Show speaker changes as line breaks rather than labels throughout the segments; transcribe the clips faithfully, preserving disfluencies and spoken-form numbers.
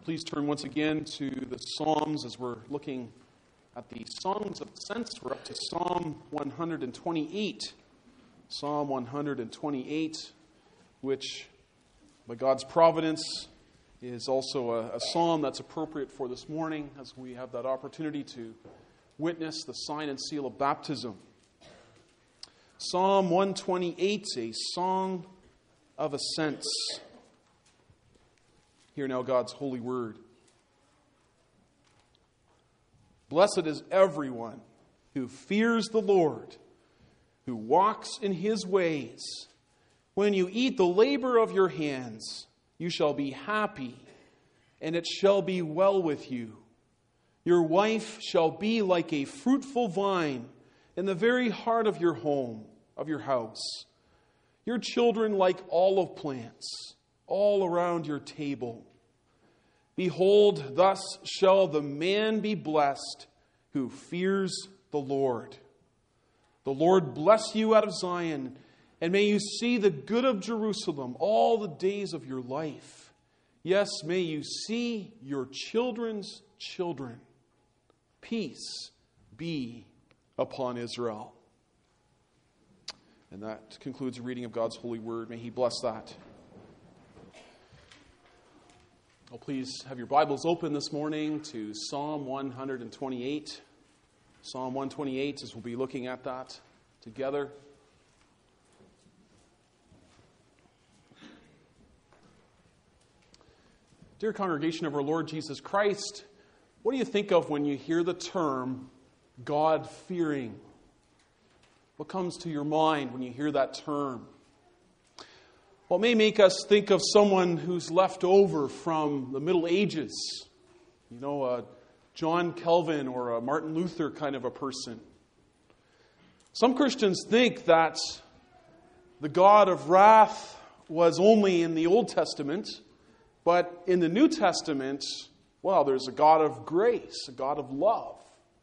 Please turn once again to the Psalms as we're looking at the Songs of Ascents. We're up to Psalm one twenty-eight. Psalm one twenty-eight, which by God's providence is also a, a psalm that's appropriate for this morning as we have that opportunity to witness the sign and seal of baptism. Psalm one twenty-eight, a song of ascents. Hear now God's holy word. Blessed is everyone who fears the Lord, who walks in his ways. When you eat the labor of your hands, you shall be happy, and it shall be well with you. Your wife shall be like a fruitful vine in the very heart of your home, of your house. Your children like olive plants all around your table. Behold, thus shall the man be blessed who fears the Lord. The Lord bless you out of Zion, and may you see the good of Jerusalem all the days of your life. Yes, may you see your children's children. Peace be upon Israel. And that concludes the reading of God's holy word. May He bless that. Well, please have your Bibles open this morning to Psalm one twenty-eight. Psalm one twenty-eight, as we'll be looking at that together. Dear congregation of our Lord Jesus Christ, what do you think of when you hear the term God-fearing? What comes to your mind when you hear that term? Well, it may make us think of someone who's left over from the Middle Ages. You know, a John Calvin or a Martin Luther kind of a person. Some Christians think that the God of wrath was only in the Old Testament, but in the New Testament, well, there's a God of grace, a God of love.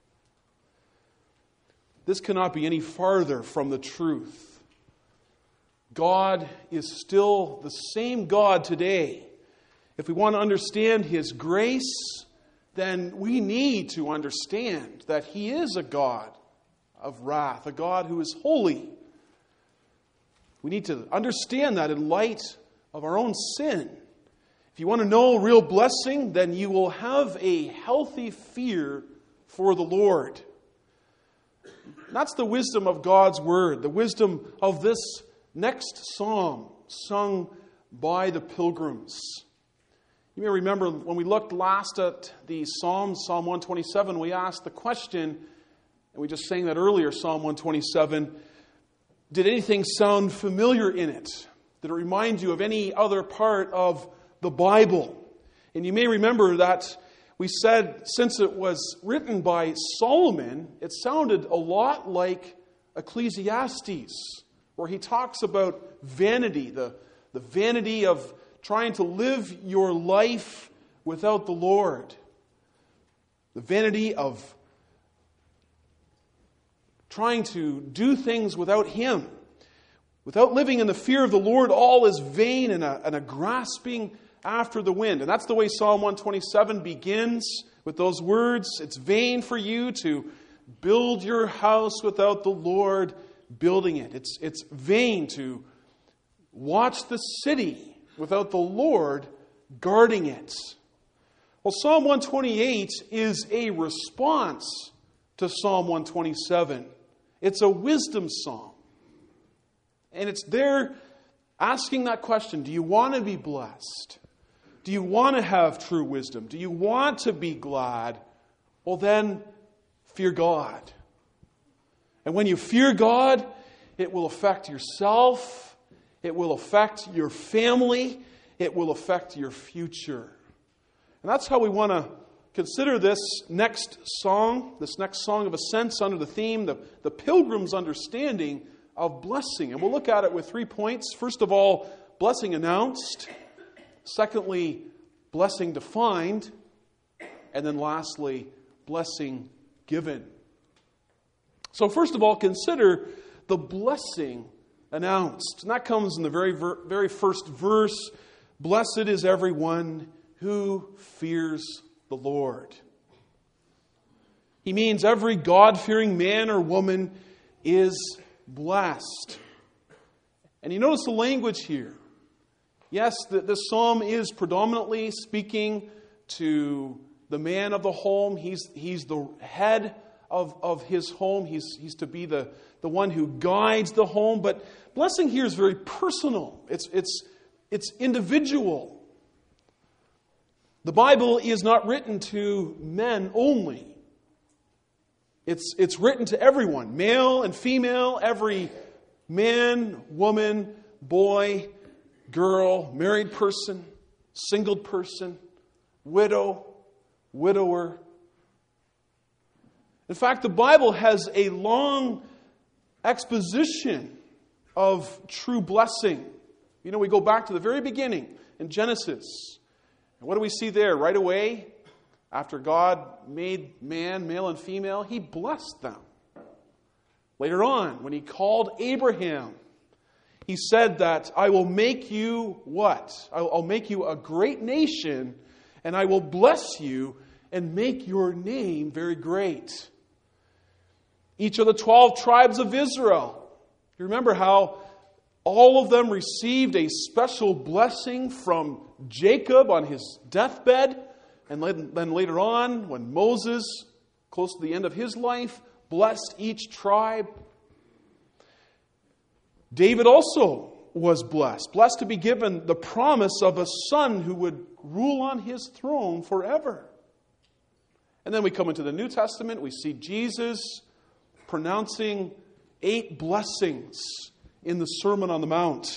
This cannot be any farther from the truth. God is still the same God today. If we want to understand His grace, then we need to understand that He is a God of wrath, a God who is holy. We need to understand that in light of our own sin. If you want to know real blessing, then you will have a healthy fear for the Lord. That's the wisdom of God's Word, the wisdom of this next psalm sung by the pilgrims. You may remember when we looked last at the Psalms, Psalm one twenty-seven, we asked the question, and we just sang that earlier, Psalm one twenty-seven, did anything sound familiar in it? Did it remind you of any other part of the Bible? And you may remember that we said since it was written by Solomon, it sounded a lot like Ecclesiastes, where he talks about vanity, the, the vanity of trying to live your life without the Lord. The vanity of trying to do things without Him. Without living in the fear of the Lord, all is vain and a, and a grasping after the wind. And that's the way Psalm one twenty-seven begins, with those words. It's vain for you to build your house without the Lord building it. It's, it's vain to watch the city without the Lord guarding it. Well, Psalm one twenty-eight is a response to Psalm one twenty-seven. It's a wisdom psalm. And it's there asking that question, do you want to be blessed? Do you want to have true wisdom? Do you want to be glad? Well, then, fear God. And when you fear God, it will affect yourself, it will affect your family, it will affect your future. And that's how we want to consider this next song, this next song of ascents under the theme, the, the Pilgrim's understanding of blessing. And we'll look at it with three points. First of all, blessing announced. Secondly, blessing defined. And then lastly, blessing given. So first of all, consider the blessing announced. And that comes in the very, very first verse. Blessed is everyone who fears the Lord. He means every God-fearing man or woman is blessed. And you notice the language here. Yes, the, the psalm is predominantly speaking to the man of the home. He's, he's the head of, of his home. He's, he's to be the, the one who guides the home. But blessing here is very personal. It's, it's, it's individual. The Bible is not written to men only. It's, it's written to everyone, male and female, every man, woman, boy, girl, married person, single person, widow, widower. In fact, the Bible has a long exposition of true blessing. You know, we go back to the very beginning in Genesis. And what do we see there? Right away, after God made man, male and female, He blessed them. Later on, when He called Abraham, He said that, I will make you what? I'll make you a great nation, and I will bless you and make your name very great. Each of the twelve tribes of Israel. You remember how all of them received a special blessing from Jacob on his deathbed. And then later on, when Moses, close to the end of his life, blessed each tribe. David also was blessed. Blessed to be given the promise of a son who would rule on his throne forever. And then we come into the New Testament. We see Jesus pronouncing eight blessings in the Sermon on the Mount.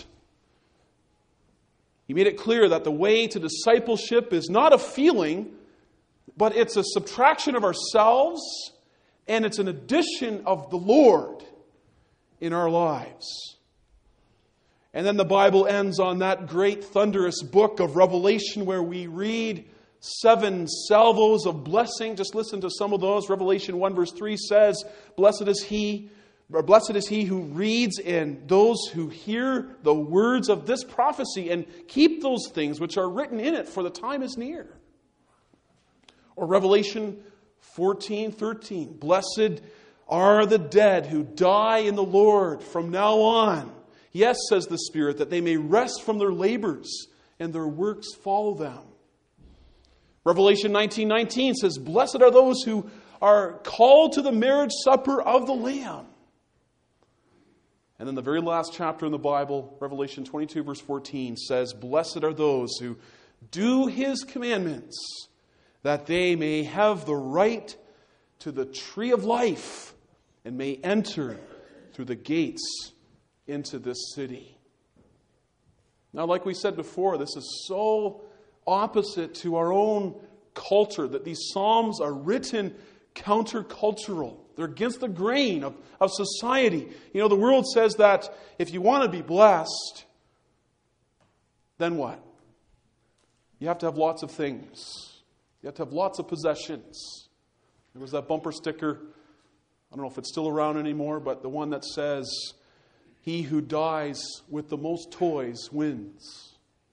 He made it clear that the way to discipleship is not a feeling, but it's a subtraction of ourselves, and it's an addition of the Lord in our lives. And then the Bible ends on that great thunderous book of Revelation where we read seven salvos of blessing. Just listen to some of those. Revelation one verse three says, Blessed is he Or blessed is he who reads and those who hear the words of this prophecy and keep those things which are written in it, for the time is near. Or Revelation fourteen thirteen. Blessed are the dead who die in the Lord from now on. Yes, says the Spirit, that they may rest from their labors and their works follow them. Revelation nineteen nineteen says, Blessed are those who are called to the marriage supper of the Lamb. And then the very last chapter in the Bible, Revelation twenty-two, verse fourteen, says, Blessed are those who do His commandments, that they may have the right to the tree of life and may enter through the gates into this city. Now, like we said before, this is so opposite to our own culture that these Psalms are written countercultural. They're against the grain of, of society. You know, the world says that if you want to be blessed, then what? You have to have lots of things. You have to have lots of possessions. There was that bumper sticker, I don't know if it's still around anymore, but the one that says, He who dies with the most toys wins.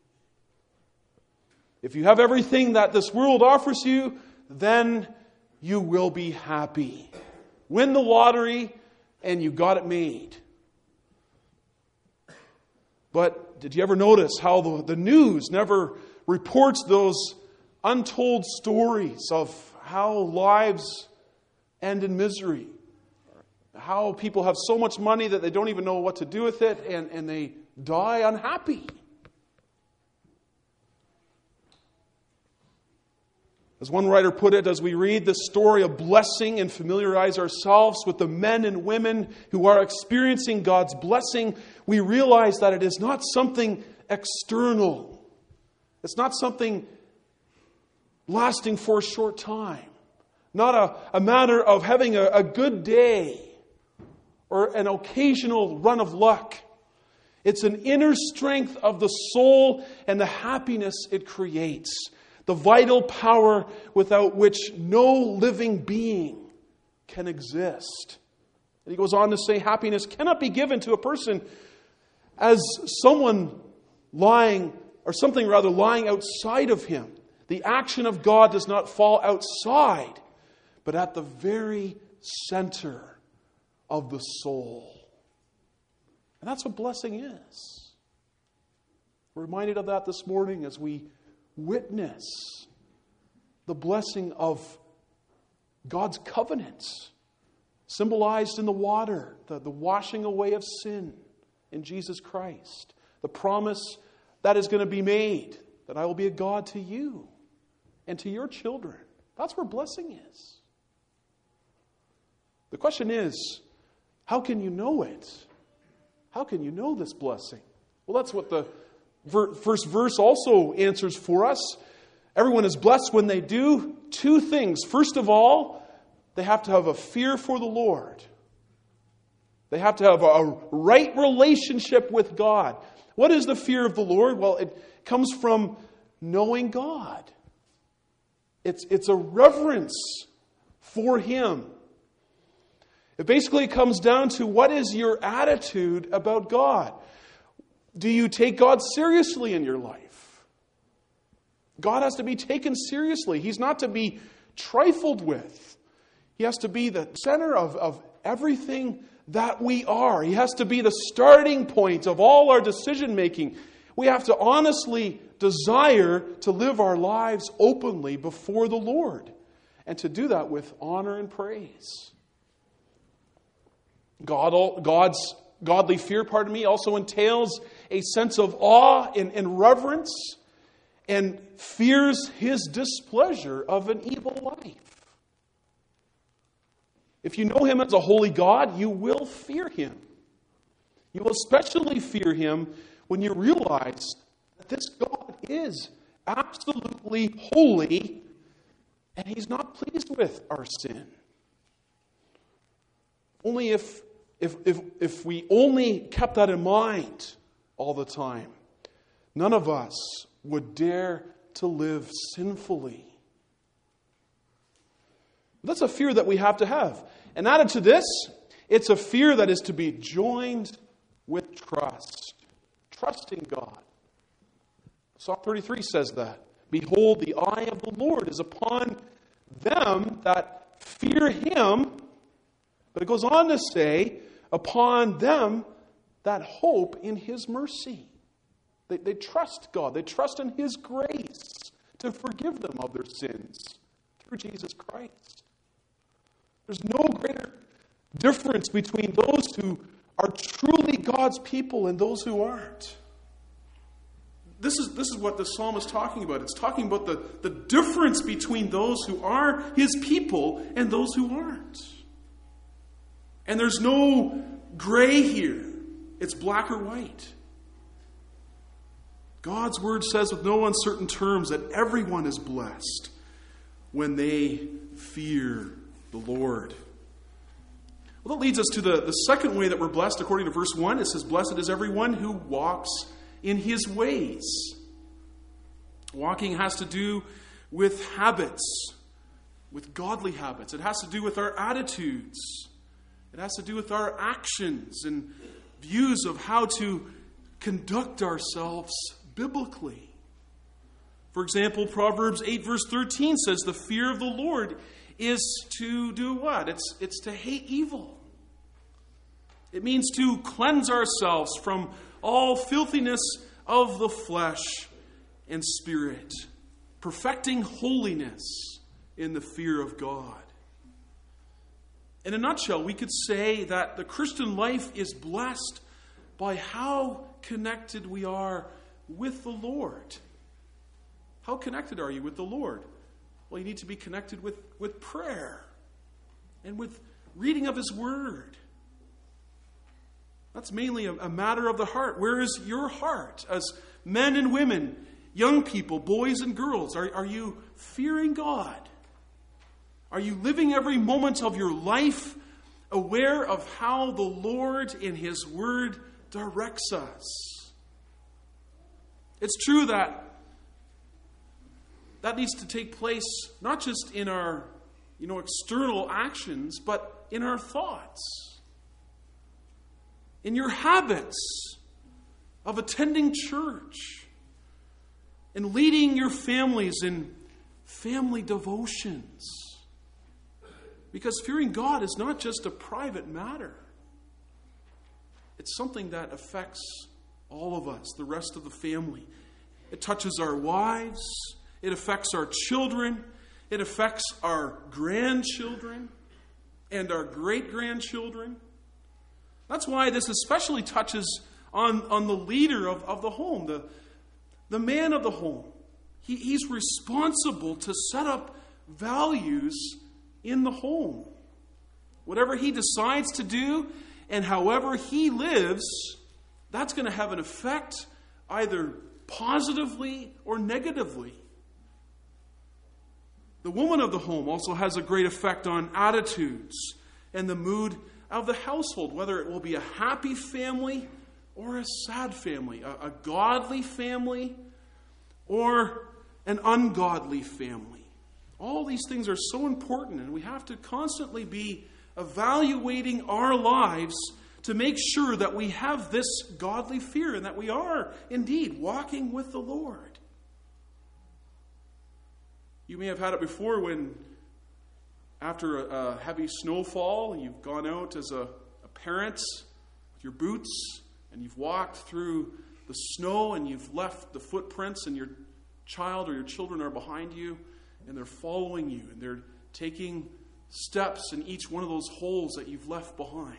If you have everything that this world offers you, then you will be happy. Win the lottery, and you got it made. But did you ever notice how the, the news never reports those untold stories of how lives end in misery? How people have so much money that they don't even know what to do with it, and, and they die unhappy. As one writer put it, as we read this story of blessing and familiarize ourselves with the men and women who are experiencing God's blessing, we realize that it is not something external. It's not something lasting for a short time. Not a, a matter of having a, a good day or an occasional run of luck. It's an inner strength of the soul and the happiness it creates. The vital power without which no living being can exist. And he goes on to say, happiness cannot be given to a person as someone lying, or something rather lying outside of him. The action of God does not fall outside, but at the very center of the soul. And that's what blessing is. We're reminded of that this morning as we witness the blessing of God's covenant, symbolized in the water, the, the washing away of sin in Jesus Christ. The promise that is going to be made, that I will be a God to you and to your children. That's where blessing is. The question is, how can you know it? How can you know this blessing? Well, that's what the ver- first verse also answers for us. Everyone is blessed when they do two things. First of all, they have to have a fear for the Lord. They have to have a right relationship with God. What is the fear of the Lord? Well, it comes from knowing God. It's, it's a reverence for Him. It basically comes down to, what is your attitude about God? Do you take God seriously in your life? God has to be taken seriously. He's not to be trifled with. He has to be the center of, of everything that we are. He has to be the starting point of all our decision making. We have to honestly desire to live our lives openly before the Lord, and to do that with honor and praise. God, God's godly fear, pardon me, also entails a sense of awe and, and reverence, and fears His displeasure of an evil life. If you know Him as a holy God, you will fear Him. You will especially fear Him when you realize that this God is absolutely holy, and He's not pleased with our sin. Only if, if, if, if we only kept that in mind all the time, none of us would dare to live sinfully. That's a fear that we have to have. And added to this, it's a fear that is to be joined with trust. Trusting God. Psalm thirty-three says that. Behold, the eye of the Lord is upon them that fear Him. But it goes on to say, upon them that hope in His mercy. They, they trust God. They trust in His grace to forgive them of their sins through Jesus Christ. There's no greater difference between those who are truly God's people and those who aren't. This is, this is what the psalm is talking about. It's talking about the, the difference between those who are His people and those who aren't. And there's no gray here. It's black or white. God's word says with no uncertain terms that everyone is blessed when they fear the Lord. Well, that leads us to the, the second way that we're blessed according to verse one. It says, blessed is everyone who walks in His ways. Walking has to do with habits, with godly habits. It has to do with our attitudes. It has to do with our actions and views of how to conduct ourselves biblically. For example, Proverbs eight verse thirteen says, the fear of the Lord is to do what? It's, it's to hate evil. It means to cleanse ourselves from all filthiness of the flesh and spirit, perfecting holiness in the fear of God. In a nutshell, we could say that the Christian life is blessed by how connected we are with the Lord. How connected are you with the Lord? Well, you need to be connected with, with prayer and with reading of His Word. That's mainly a, a matter of the heart. Where is your heart as men and women, young people, boys and girls? Are, are you fearing God? Are you living every moment of your life aware of how the Lord in His Word directs us? It's true that that needs to take place not just in our, you know, external actions, but in our thoughts, in your habits of attending church, and leading your families in family devotions. Because fearing God is not just a private matter. It's something that affects all of us, the rest of the family. It touches our wives. It affects our children. It affects our grandchildren and our great-grandchildren. That's why this especially touches on, on the leader of, of the home, the, the man of the home. He, he's responsible to set up values in the home. Whatever he decides to do and however he lives, that's going to have an effect either positively or negatively. The woman of the home also has a great effect on attitudes and the mood of the household, whether it will be a happy family or a sad family, a, a godly family or an ungodly family. All these things are so important, and we have to constantly be evaluating our lives to make sure that we have this godly fear and that we are indeed walking with the Lord. You may have had it before when, after a, a heavy snowfall, you've gone out as a, a parent with your boots and you've walked through the snow and you've left the footprints, and your child or your children are behind you and they're following you and they're taking steps in each one of those holes that you've left behind.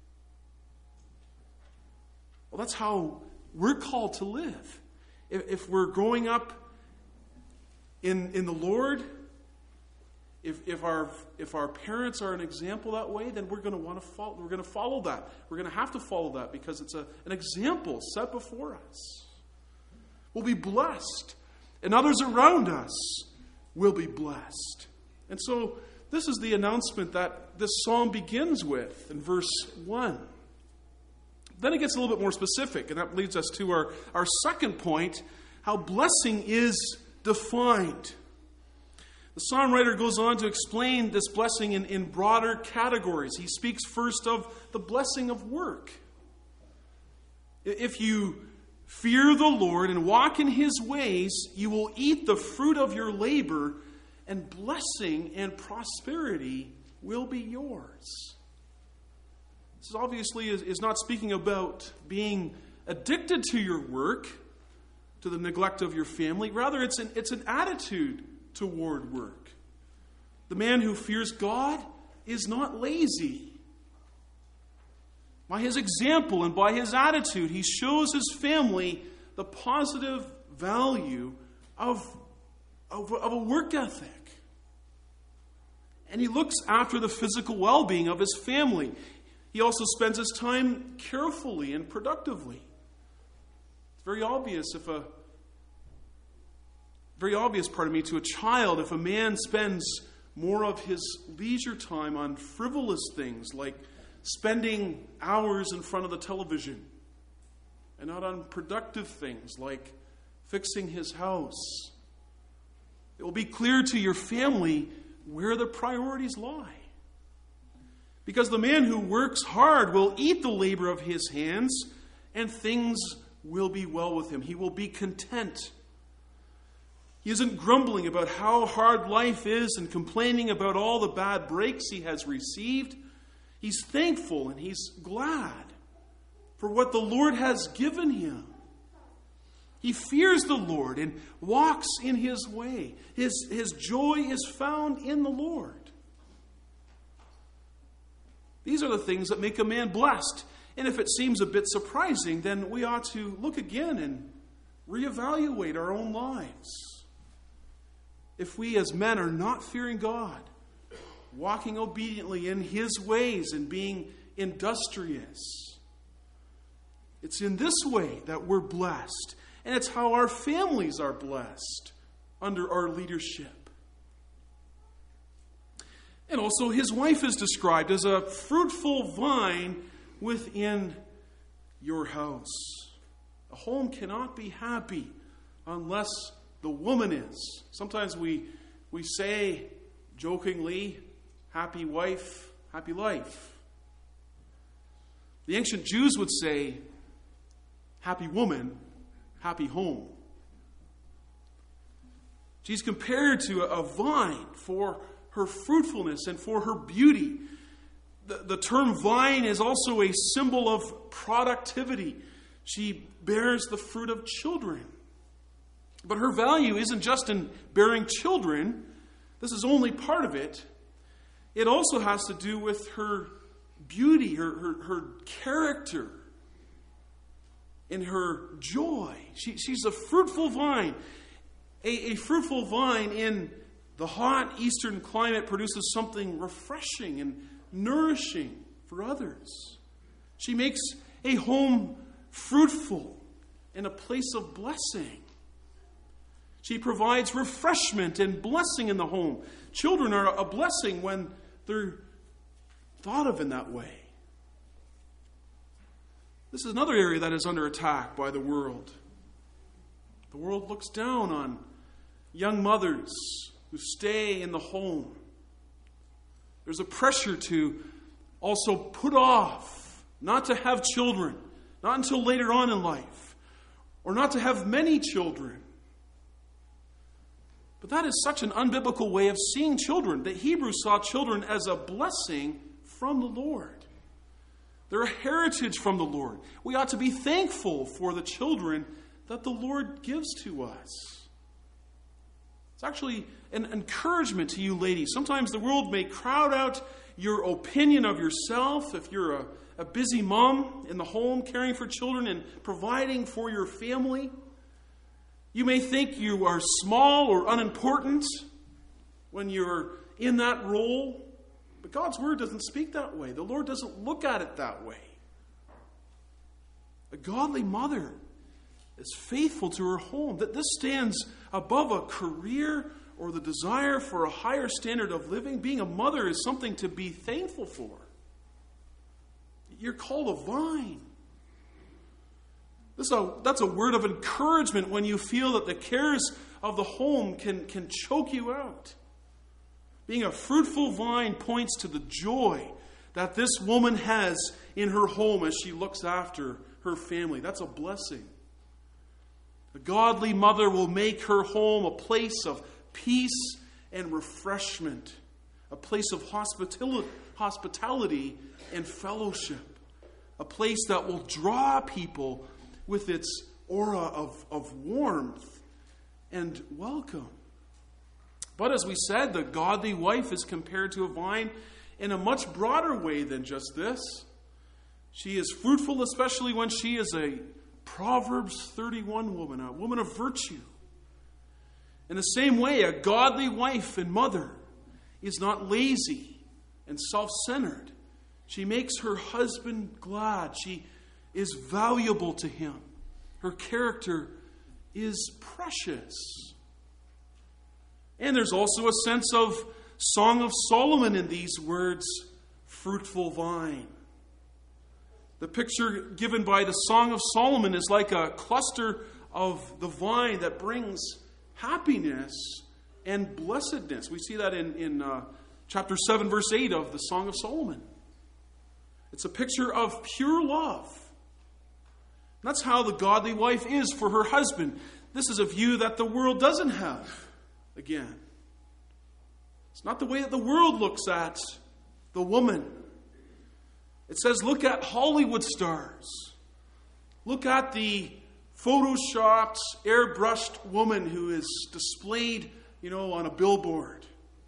Well, that's how we're called to live. If, if we're growing up in, in the Lord, if, if our if our parents are an example that way, then we're going to want to follow. We're going to follow that. We're going to have to follow that because it's a, an example set before us. We'll be blessed, and others around us will be blessed. And so, this is the announcement that this psalm begins with in verse one. Then it gets a little bit more specific, and that leads us to our, our second point, how blessing is defined. The psalm writer goes on to explain this blessing in, in broader categories. He speaks first of the blessing of work. If you fear the Lord and walk in His ways, you will eat the fruit of your labor, and blessing and prosperity will be yours. This obviously is, is not speaking about being addicted to your work, to the neglect of your family. Rather, it's an, it's an attitude toward work. The man who fears God is not lazy. By his example and by his attitude, he shows his family the positive value of, of, of a work ethic. And he looks after the physical well-being of his family. He also spends his time carefully and productively. It's very obvious if a very obvious, pardon me, to a child if a man spends more of his leisure time on frivolous things like spending hours in front of the television and not on productive things like fixing his house. It will be clear to your family where the priorities lie. Because the man who works hard will eat the labor of his hands, and things will be well with him. He will be content. He isn't grumbling about how hard life is and complaining about all the bad breaks he has received. He's thankful and he's glad for what the Lord has given him. He fears the Lord and walks in His way. His, his joy is found in the Lord. These are the things that make a man blessed. And if it seems a bit surprising, then we ought to look again and reevaluate our own lives. If we as men are not fearing God, walking obediently in His ways and being industrious, it's in this way that we're blessed. And it's how our families are blessed under our leadership. And also his wife is described as a fruitful vine within your house. A home cannot be happy unless the woman is. Sometimes we we say jokingly, happy wife, happy life. The ancient Jews would say, happy woman, happy home. She's compared to a vine for her fruitfulness and for her beauty. The, the term vine is also a symbol of productivity. She bears the fruit of children. But her value isn't just in bearing children. This is only part of it. It also has to do with her beauty, her, her, her character, and her joy. She, she's a fruitful vine. A, a fruitful vine in the hot eastern climate produces something refreshing and nourishing for others. She makes a home fruitful and a place of blessing. She provides refreshment and blessing in the home. Children are a blessing when they're thought of in that way. This is another area that is under attack by the world. The world looks down on young mothers who stay in the home. There's a pressure to also put off, not to have children, not until later on in life, or not to have many children. But that is such an unbiblical way of seeing children. The Hebrews saw children as a blessing from the Lord. They're a heritage from the Lord. We ought to be thankful for the children that the Lord gives to us. It's actually an encouragement to you ladies. Sometimes the world may crowd out your opinion of yourself if you're a, a busy mom in the home caring for children and providing for your family. You may think you are small or unimportant when you're in that role, but God's Word doesn't speak that way. The Lord doesn't look at it that way. A godly mother is faithful to her home. That this stands above a career or the desire for a higher standard of living. Being a mother is something to be thankful for. You're called a vine. This is a, that's a word of encouragement when you feel that the cares of the home can, can choke you out. Being a fruitful vine points to the joy that this woman has in her home as she looks after her family. That's a blessing. A godly mother will make her home a place of peace and refreshment, a place of hospitality, hospitality and fellowship, a place that will draw people with its aura of, of warmth and welcome. But as we said, the godly wife is compared to a vine in a much broader way than just this. She is fruitful, especially when she is a Proverbs thirty-one woman, a woman of virtue. In the same way, a godly wife and mother is not lazy and self-centered. She makes her husband glad. She is valuable to him. Her character is precious. And there's also a sense of Song of Solomon in these words, fruitful vine. The picture given by the Song of Solomon is like a cluster of the vine that brings happiness and blessedness. We see that in, in uh, chapter seven, verse eight of the Song of Solomon. It's a picture of pure love. That's how the godly wife is for her husband. This is a view that the world doesn't have. Again, it's not the way that the world looks at the woman. It says, look at Hollywood stars. Look at the photoshopped, airbrushed woman who is displayed, you know, on a billboard.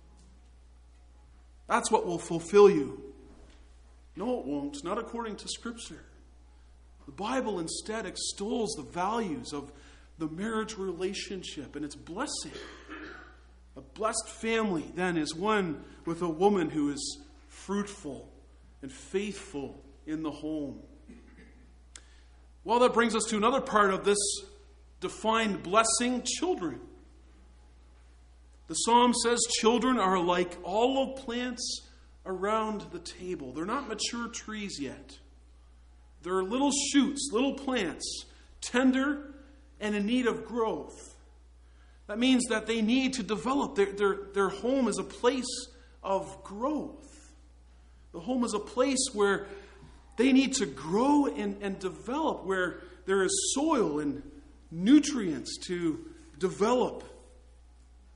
That's what will fulfill you. No, it won't. Not according to Scripture. The Bible instead extols the values of the marriage relationship and its blessing. A blessed family, then, is one with a woman who is fruitful and faithful in the home. Well, that brings us to another part of this defined blessing, children. The psalm says children are like olive plants around the table. They're not mature trees yet. They're little shoots, little plants, tender and in need of growth. That means that they need to develop. Their, their, their home is a place of growth. The home is a place where they need to grow and, and develop, where there is soil and nutrients to develop.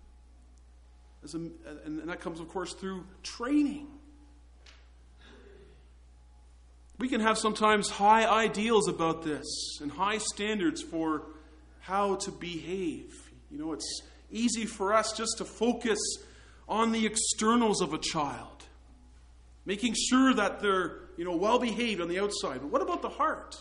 as a, and that comes, of course, through training. We can have sometimes high ideals about this and high standards for how to behave. You know, it's easy for us just to focus on the externals of a child, making sure that they're, you know, well behaved on the outside. But what about the heart?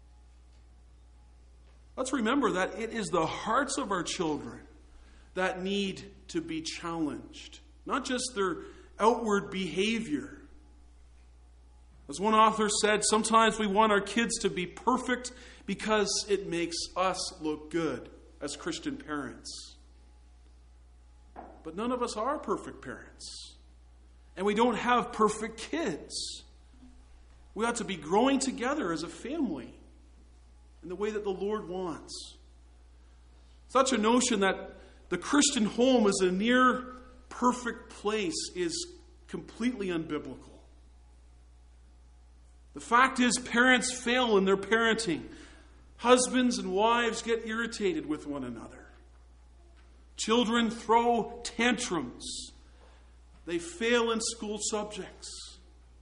Let's remember that it is the hearts of our children that need to be challenged, not just their outward behavior. As one author said, sometimes we want our kids to be perfect because it makes us look good as Christian parents. But none of us are perfect parents. And we don't have perfect kids. We ought to be growing together as a family in the way that the Lord wants. Such a notion that the Christian home is a near perfect place is completely unbiblical. The fact is, parents fail in their parenting. Husbands and wives get irritated with one another. Children throw tantrums. They fail in school subjects.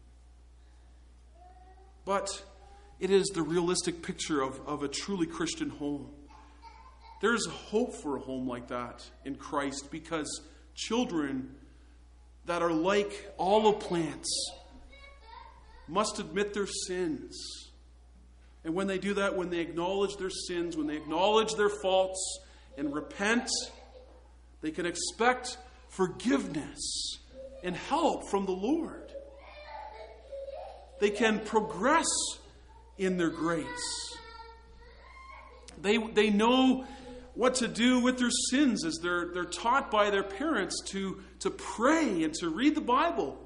But it is the realistic picture of, of a truly Christian home. There's hope for a home like that in Christ, because children that are like olive plants must admit their sins. And when they do that, when they acknowledge their sins, when they acknowledge their faults and repent, they can expect forgiveness and help from the Lord. They can progress in their grace. They, they know what to do with their sins as they're, they're taught by their parents to, to pray and to read the Bible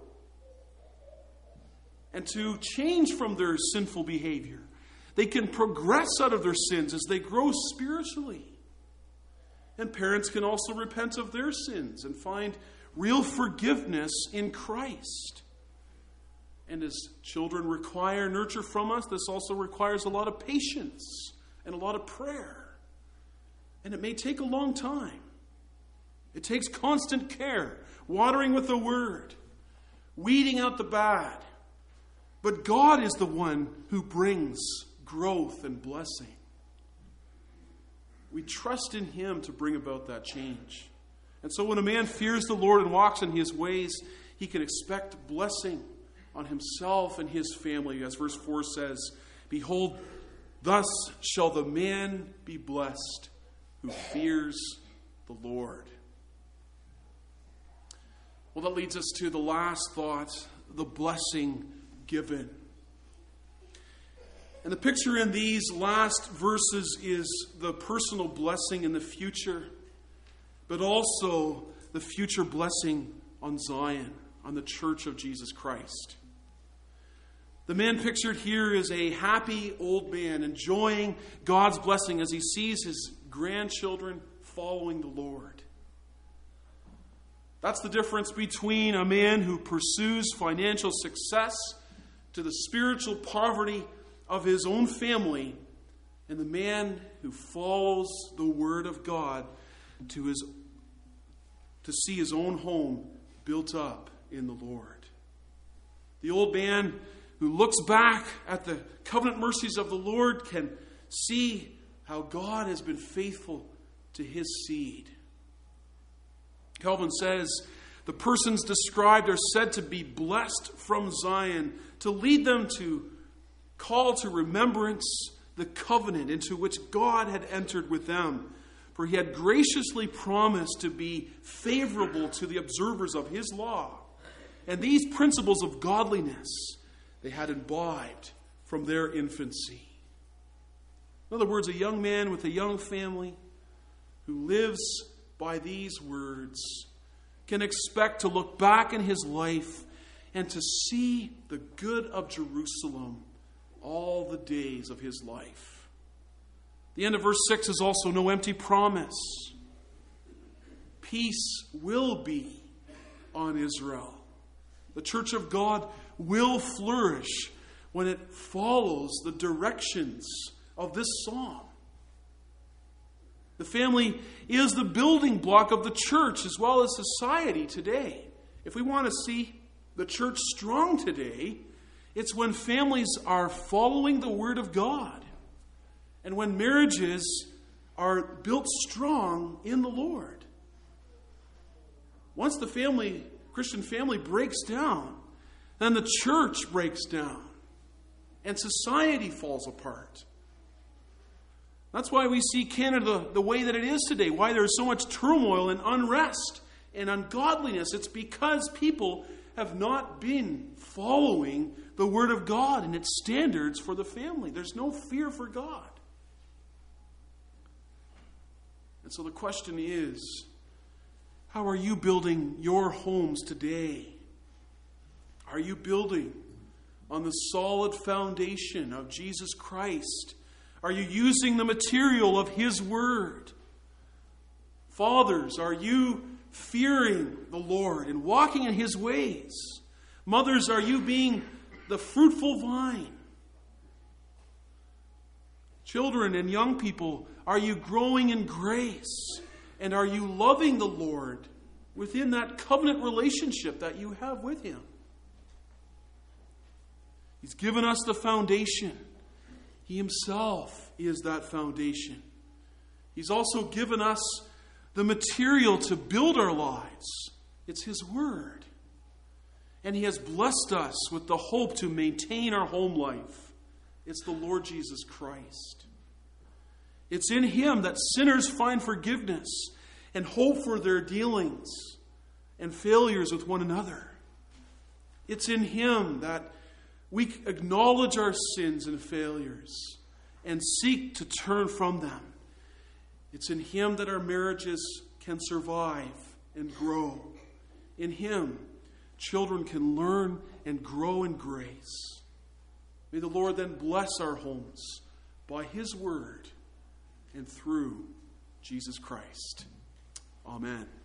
and to change from their sinful behavior. They can progress out of their sins as they grow spiritually. And parents can also repent of their sins and find real forgiveness in Christ. And as children require nurture from us, this also requires a lot of patience and a lot of prayer. And it may take a long time. It takes constant care, watering with the word, weeding out the bad. But God is the one who brings growth and blessing. We trust in Him to bring about that change. And so when a man fears the Lord and walks in His ways, he can expect blessing on himself and his family. As verse four says, "Behold, thus shall the man be blessed who fears the Lord." Well, that leads us to the last thought, the blessing given. And the picture in these last verses is the personal blessing in the future, but also the future blessing on Zion, on the church of Jesus Christ. The man pictured here is a happy old man enjoying God's blessing as he sees his grandchildren following the Lord. That's the difference between a man who pursues financial success to the spiritual poverty of his own family and the man who follows the Word of God to his to see his own home built up in the Lord. The old man who looks back at the covenant mercies of the Lord can see how God has been faithful to his seed. Calvin says, the persons described are said to be blessed from Zion, to lead them to call to remembrance the covenant into which God had entered with them. For he had graciously promised to be favorable to the observers of his law. And these principles of godliness they had imbibed from their infancy. In other words, a young man with a young family who lives by these words can expect to look back in his life and to see the good of Jerusalem all the days of his life. The end of verse six is also no empty promise. Peace will be on Israel. The church of God will flourish when it follows the directions of this psalm. The family is the building block of the church as well as society today. If we want to see the church strong today, it's when families are following the Word of God and when marriages are built strong in the Lord. Once the family, Christian family breaks down, then the church breaks down and society falls apart. That's why we see Canada the way that it is today, why there's so much turmoil and unrest and ungodliness. It's because people have not been following the Word of God and its standards for the family. There's no fear for God. And so the question is, how are you building your homes today? Are you building on the solid foundation of Jesus Christ? Are you using the material of His Word? Fathers, are you fearing the Lord and walking in His ways? Mothers, are you being the fruitful vine? Children and young people, are you growing in grace? And are you loving the Lord within that covenant relationship that you have with Him? He's given us the foundation. He Himself is that foundation. He's also given us the material to build our lives. It's His Word. And He has blessed us with the hope to maintain our home life. It's the Lord Jesus Christ. It's in Him that sinners find forgiveness and hope for their dealings and failures with one another. It's in Him that we acknowledge our sins and failures and seek to turn from them. It's in Him that our marriages can survive and grow. In Him, children can learn and grow in grace. May the Lord then bless our homes by His Word and through Jesus Christ. Amen.